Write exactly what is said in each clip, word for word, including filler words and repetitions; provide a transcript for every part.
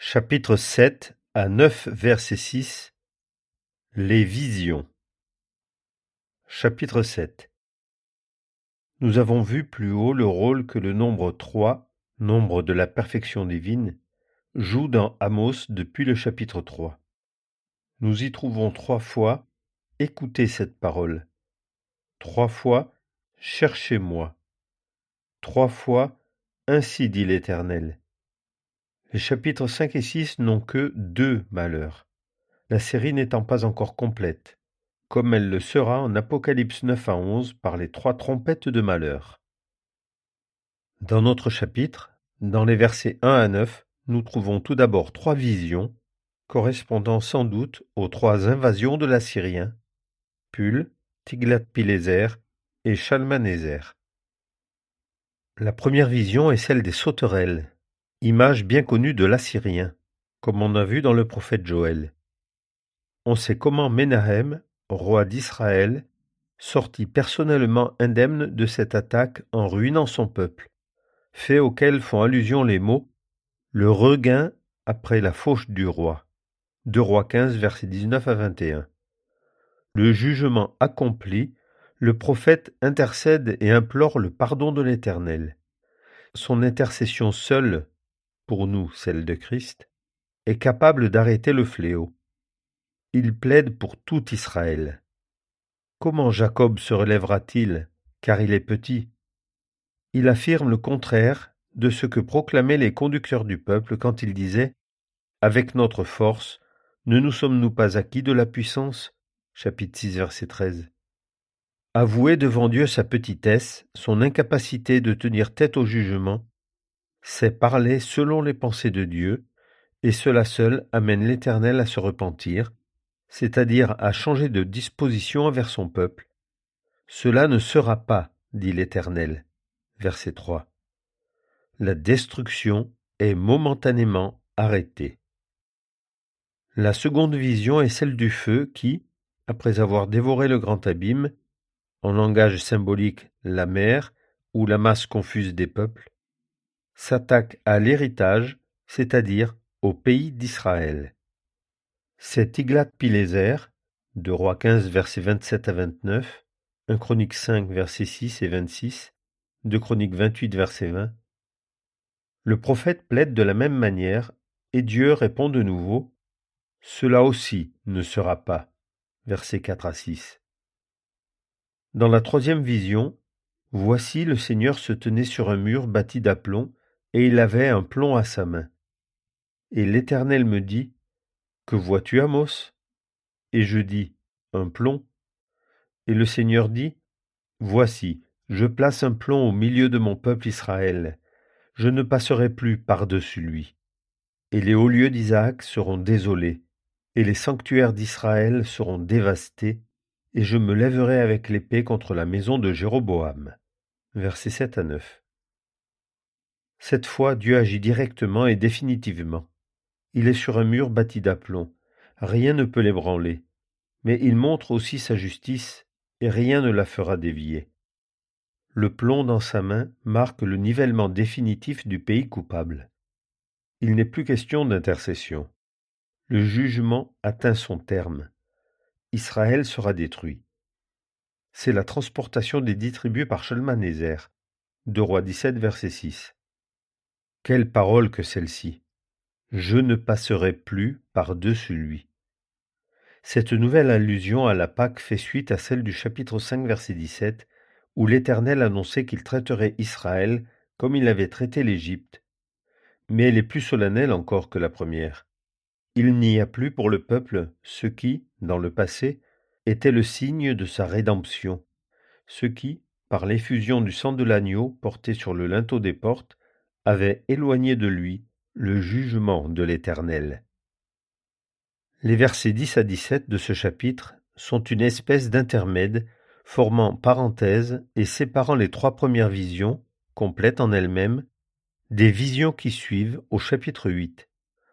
Chapitre sept à neuf verset six. Les visions. Chapitre sept. Nous avons vu plus haut le rôle que le nombre trois, nombre de la perfection divine, joue dans Amos depuis le chapitre trois. Nous y trouvons trois fois « Écoutez cette parole », trois fois « Cherchez-moi », trois fois « Ainsi dit l'Éternel ». Les chapitres cinq et six n'ont que deux malheurs, la série n'étant pas encore complète, comme elle le sera en Apocalypse neuf à onze par les trois trompettes de malheur. Dans notre chapitre, dans les versets un à neuf, nous trouvons tout d'abord trois visions, correspondant sans doute aux trois invasions de l'Assyrien, Pul, Tiglath-Pileser et Shalmanéser. La première vision est celle des sauterelles, image bien connue de l'Assyrien, comme on a vu dans le prophète Joël. On sait comment Menahem, roi d'Israël, sortit personnellement indemne de cette attaque en ruinant son peuple, fait auquel font allusion les mots « le regain après la fauche du roi » deux Rois quinze, versets dix-neuf à vingt et un. Le jugement accompli, le prophète intercède et implore le pardon de l'Éternel. Son intercession seule, pour nous celle de Christ, est capable d'arrêter le fléau. Il plaide pour tout Israël. Comment Jacob se relèvera-t-il, car il est petit? Il affirme le contraire de ce que proclamaient les conducteurs du peuple quand ils disaient « Avec notre force, ne nous sommes-nous pas acquis de la puissance ?» Chapitre six, verset treize. Avouer devant Dieu sa petitesse, son incapacité de tenir tête au jugement, c'est parler selon les pensées de Dieu, et cela seul amène l'Éternel à se repentir, c'est-à-dire à changer de disposition envers son peuple. Cela ne sera pas, dit l'Éternel. Verset trois. La destruction est momentanément arrêtée. La seconde vision est celle du feu qui, après avoir dévoré le grand abîme, en langage symbolique la mer ou la masse confuse des peuples, s'attaque à l'héritage, c'est-à-dire au pays d'Israël. C'est Tiglath-Pileser, deux Rois quinze, versets vingt-sept à vingt-neuf, un Chroniques cinq, versets six et vingt-six, deux Chroniques vingt-huit, verset vingt. Le prophète plaide de la même manière, et Dieu répond de nouveau « Cela aussi ne sera pas » versets quatre à six. Dans la troisième vision, voici le Seigneur se tenait sur un mur bâti d'aplomb, et il avait un plomb à sa main. Et l'Éternel me dit « Que vois-tu, Amos ?» Et je dis « Un plomb. » Et le Seigneur dit « Voici, je place un plomb au milieu de mon peuple Israël. Je ne passerai plus par-dessus lui. Et les hauts lieux d'Isaac seront désolés, et les sanctuaires d'Israël seront dévastés, et je me lèverai avec l'épée contre la maison de Jéroboam. » Versets sept à neuf. Cette fois, Dieu agit directement et définitivement. Il est sur un mur bâti d'aplomb. Rien ne peut l'ébranler. Mais il montre aussi sa justice, et rien ne la fera dévier. Le plomb dans sa main marque le nivellement définitif du pays coupable. Il n'est plus question d'intercession. Le jugement atteint son terme. Israël sera détruit. C'est la transportation des dix tribus par Shalmanéser, deux Rois dix-sept, verset six. Quelle parole que celle-ci! Je ne passerai plus par-dessus lui. Cette nouvelle allusion à la Pâque fait suite à celle du chapitre cinq, verset dix-sept, où l'Éternel annonçait qu'il traiterait Israël comme il avait traité l'Égypte. Mais elle est plus solennelle encore que la première. Il n'y a plus pour le peuple ce qui, dans le passé, était le signe de sa rédemption, ce qui, par l'effusion du sang de l'agneau porté sur le linteau des portes, avait éloigné de lui le jugement de l'Éternel. Les versets dix à dix-sept de ce chapitre sont une espèce d'intermède formant parenthèse et séparant les trois premières visions, complètes en elles-mêmes, des visions qui suivent au chapitre huit.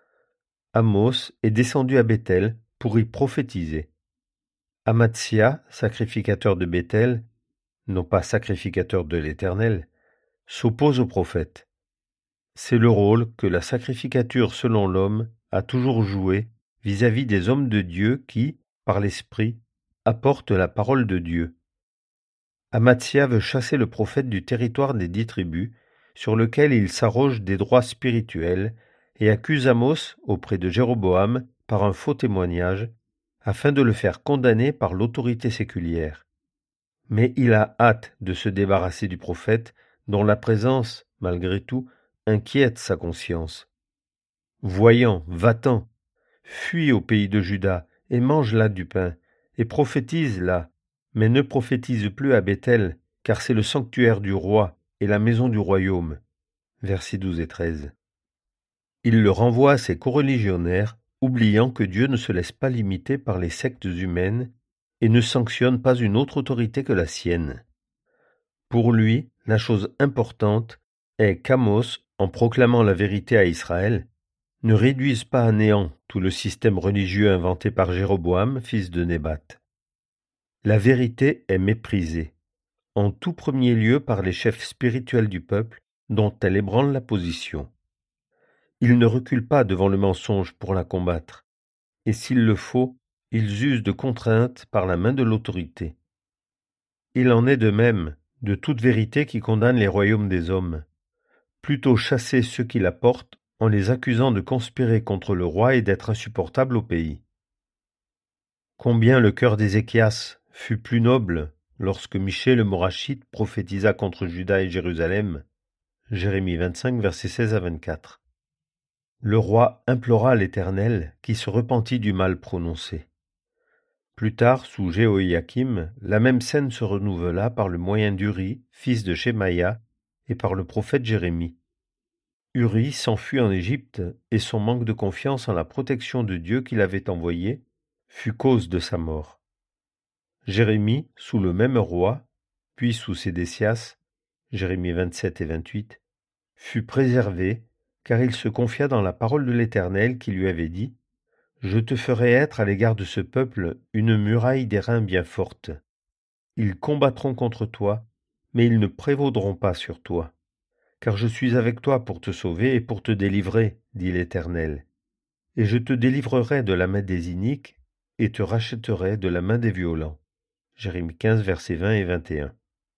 Amos est descendu à Béthel pour y prophétiser. Amatsia, sacrificateur de Béthel, non pas sacrificateur de l'Éternel, s'oppose au prophète. C'est le rôle que la sacrificature selon l'homme a toujours joué vis-à-vis des hommes de Dieu qui, par l'Esprit, apportent la parole de Dieu. Amathia veut chasser le prophète du territoire des dix tribus, sur lequel il s'arroge des droits spirituels, et accuse Amos auprès de Jéroboam par un faux témoignage, afin de le faire condamner par l'autorité séculière. Mais il a hâte de se débarrasser du prophète, dont la présence, malgré tout, inquiète sa conscience. Voyant, va-t'en, fuis au pays de Juda, et mange là du pain, et prophétise là, mais ne prophétise plus à Béthel, car c'est le sanctuaire du roi et la maison du royaume. Versets douze et treize. Il le renvoie à ses coreligionnaires, oubliant que Dieu ne se laisse pas limiter par les sectes humaines et ne sanctionne pas une autre autorité que la sienne. Pour lui, la chose importante est qu'Amos, en proclamant la vérité à Israël, ne réduise pas à néant tout le système religieux inventé par Jéroboam, fils de Nébat. La vérité est méprisée, en tout premier lieu par les chefs spirituels du peuple, dont elle ébranle la position. Ils ne reculent pas devant le mensonge pour la combattre, et s'il le faut, ils usent de contraintes par la main de l'autorité. Il en est de même de toute vérité qui condamne les royaumes des hommes. Plutôt chasser ceux qui la portent en les accusant de conspirer contre le roi et d'être insupportables au pays. Combien le cœur d'Ézéchias fut plus noble lorsque Michée le Morachite prophétisa contre Juda et Jérusalem. Jérémie vingt-cinq, versets seize à vingt-quatre. Le roi implora l'Éternel qui se repentit du mal prononcé. Plus tard, sous Jéhoïakim, la même scène se renouvela par le moyen d'Uri, fils de Shemaïa, et par le prophète Jérémie. Uri s'enfuit en Égypte, et son manque de confiance en la protection de Dieu qu'il avait envoyé fut cause de sa mort. Jérémie, sous le même roi, puis sous Sédécias, Jérémie vingt-sept et vingt-huit, fut préservé, car il se confia dans la parole de l'Éternel qui lui avait dit « Je te ferai être à l'égard de ce peuple une muraille d'airain bien forte. Ils combattront contre toi, mais ils ne prévaudront pas sur toi. Car je suis avec toi pour te sauver et pour te délivrer, dit l'Éternel. Et je te délivrerai de la main des iniques et te rachèterai de la main des violents. » Jérémie quinze, versets vingt et vingt et un.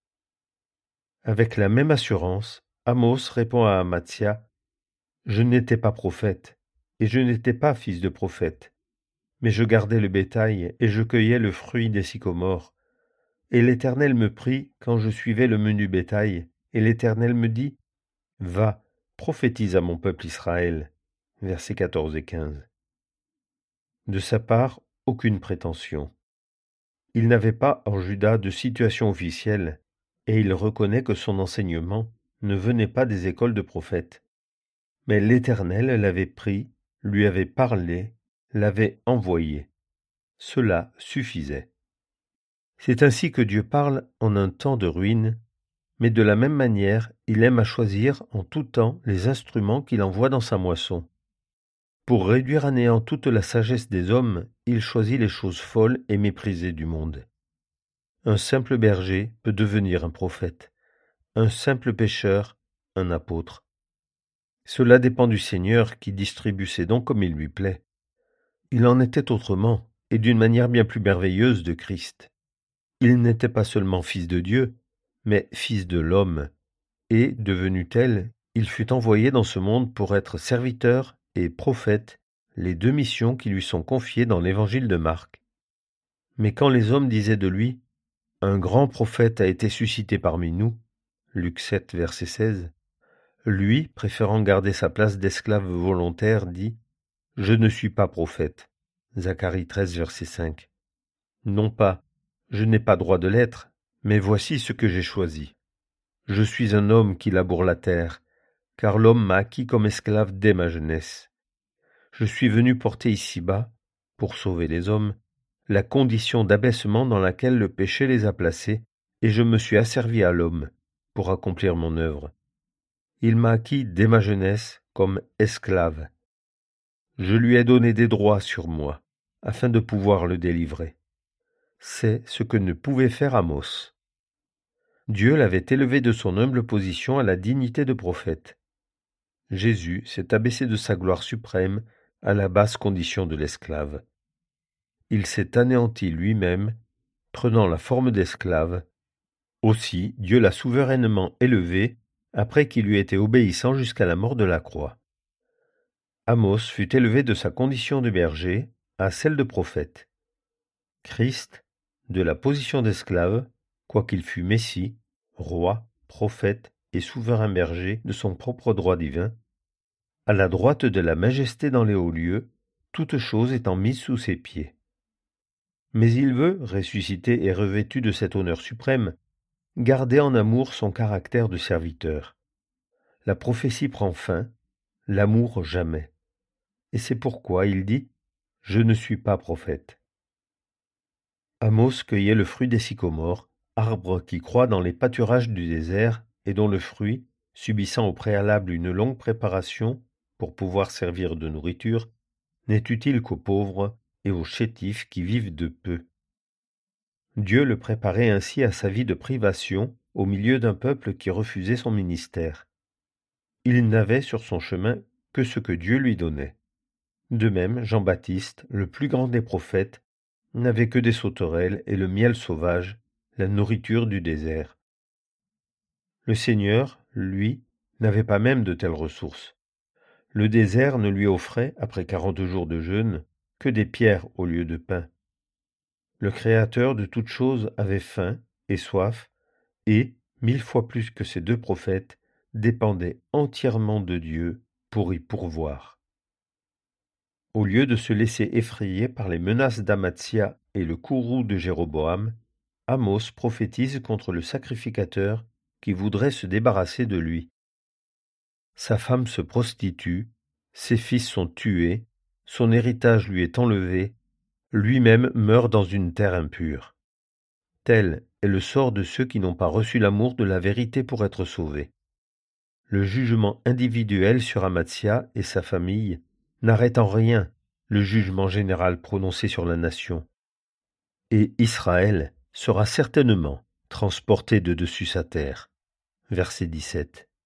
Avec la même assurance, Amos répond à Amathia « Je n'étais pas prophète, et je n'étais pas fils de prophète, mais je gardais le bétail et je cueillais le fruit des sycomores. Et l'Éternel me prit quand je suivais le menu bétail, et l'Éternel me dit « Va, prophétise à mon peuple Israël. » Versets quatorze et quinze. De sa part, aucune prétention. Il n'avait pas en Juda de situation officielle, et il reconnaît que son enseignement ne venait pas des écoles de prophètes. Mais l'Éternel l'avait pris, lui avait parlé, l'avait envoyé. Cela suffisait. C'est ainsi que Dieu parle en un temps de ruine, mais de la même manière, il aime à choisir en tout temps les instruments qu'il envoie dans sa moisson. Pour réduire à néant toute la sagesse des hommes, il choisit les choses folles et méprisées du monde. Un simple berger peut devenir un prophète, un simple pêcheur, un apôtre. Cela dépend du Seigneur qui distribue ses dons comme il lui plaît. Il en était autrement, et d'une manière bien plus merveilleuse de Christ. Il n'était pas seulement fils de Dieu, mais fils de l'homme, et, devenu tel, il fut envoyé dans ce monde pour être serviteur et prophète, les deux missions qui lui sont confiées dans l'évangile de Marc. Mais quand les hommes disaient de lui « Un grand prophète a été suscité parmi nous » Luc sept, verset seize, lui, préférant garder sa place d'esclave volontaire, dit « Je ne suis pas prophète » Zacharie treize, verset cinq. Non pas « Je n'ai pas droit de l'être », mais voici ce que j'ai choisi. Je suis un homme qui laboure la terre, car l'homme m'a acquis comme esclave dès ma jeunesse. Je suis venu porter ici-bas, pour sauver les hommes, la condition d'abaissement dans laquelle le péché les a placés, et je me suis asservi à l'homme pour accomplir mon œuvre. Il m'a acquis dès ma jeunesse comme esclave. Je lui ai donné des droits sur moi, afin de pouvoir le délivrer. C'est ce que ne pouvait faire Amos. Dieu l'avait élevé de son humble position à la dignité de prophète. Jésus s'est abaissé de sa gloire suprême à la basse condition de l'esclave. Il s'est anéanti lui-même, prenant la forme d'esclave. Aussi Dieu l'a souverainement élevé après qu'il lui était obéissant jusqu'à la mort de la croix. Amos fut élevé de sa condition de berger à celle de prophète. Christ, de la position d'esclave, quoiqu'il fût Messie, roi, prophète et souverain berger de son propre droit divin, à la droite de la majesté dans les hauts lieux, toutes choses étant mises sous ses pieds. Mais il veut, ressuscité et revêtu de cet honneur suprême, garder en amour son caractère de serviteur. La prophétie prend fin, l'amour jamais. Et c'est pourquoi il dit « Je ne suis pas prophète ». Amos cueillait le fruit des sycomores, arbre qui croît dans les pâturages du désert et dont le fruit, subissant au préalable une longue préparation pour pouvoir servir de nourriture, n'est utile qu'aux pauvres et aux chétifs qui vivent de peu. Dieu le préparait ainsi à sa vie de privation au milieu d'un peuple qui refusait son ministère. Il n'avait sur son chemin que ce que Dieu lui donnait. De même, Jean-Baptiste, le plus grand des prophètes, n'avait que des sauterelles et le miel sauvage, la nourriture du désert. Le Seigneur, lui, n'avait pas même de telles ressources. Le désert ne lui offrait, après quarante jours de jeûne, que des pierres au lieu de pain. Le Créateur de toutes choses avait faim et soif, et, mille fois plus que ces deux prophètes, dépendait entièrement de Dieu pour y pourvoir. Au lieu de se laisser effrayer par les menaces d'Amathia et le courroux de Jéroboam, Amos prophétise contre le sacrificateur qui voudrait se débarrasser de lui. Sa femme se prostitue, ses fils sont tués, son héritage lui est enlevé, lui-même meurt dans une terre impure. Tel est le sort de ceux qui n'ont pas reçu l'amour de la vérité pour être sauvés. Le jugement individuel sur Amathia et sa famille n'arrête en rien le jugement général prononcé sur la nation. Et Israël sera certainement transporté de dessus sa terre. Verset dix-sept.